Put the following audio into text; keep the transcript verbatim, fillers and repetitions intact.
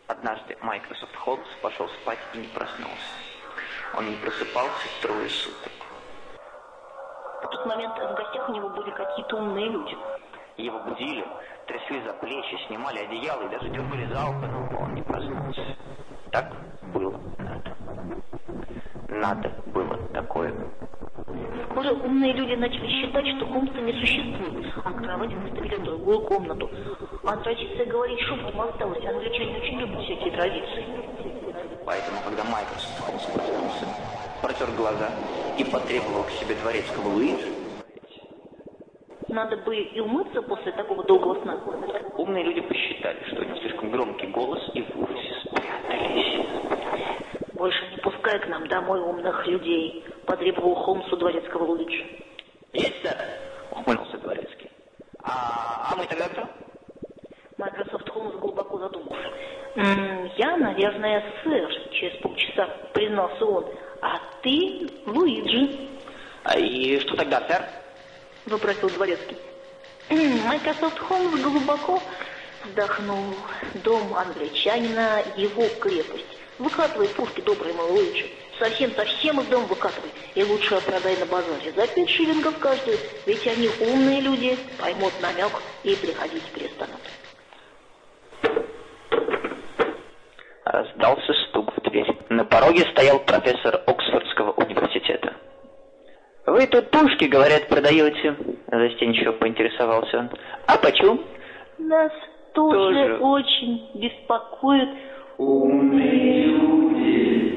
Однажды Майкрософт Холмс пошел спать и не проснулся. Он не просыпался трое суток. В тот момент в гостях у него были какие-то умные люди. Его будили, трясли за плечи, снимали одеяло и даже дергали за ухо, но он не проснулся. Так было надо. Надо было такое. Вскоре умные люди начали считать, что Холмса не существует, а кровать выставили в другую комнату. А традиция говорить шепотом осталась, англичане очень любят всякие традиции. Поэтому, когда Майкрософт Холмс проснулся, протер глаза и потребовал к себе дворецкого Луиджи, надо бы и умыться после такого долгого сна. Умные люди посчитали, что у него слишком громкий голос, и в ужасе спрятались. Больше не пускай к нам домой умных людей, потребовал Холмсу дворецкого Луиджи. Есть, сэр, ухмыльнулся дворецкий. А, а мы тогда кто? Майкрософт Холмс глубоко задумался. М-м, я, наверное, сэр, через полчаса признался он. А ты Луиджи. А и что тогда, сэр? Вопросил дворецкий. Майкрософт Холмс глубоко вздохнул. Дом англичанина, его крепость. Выкатывай пушки, добрый мой Луиджи. Совсем-совсем из дома выкатывай. И лучше продай на базаре за пять шиллингов каждую. Ведь они умные люди, поймут намек и приходить перестанут. Раздался стук в дверь. На пороге стоял профессор Оксфордского университета. «Вы тут пушки, говорят, продаете?» Застенчиво поинтересовался он. «А почем?» «Нас тоже, тоже очень беспокоит умные люди».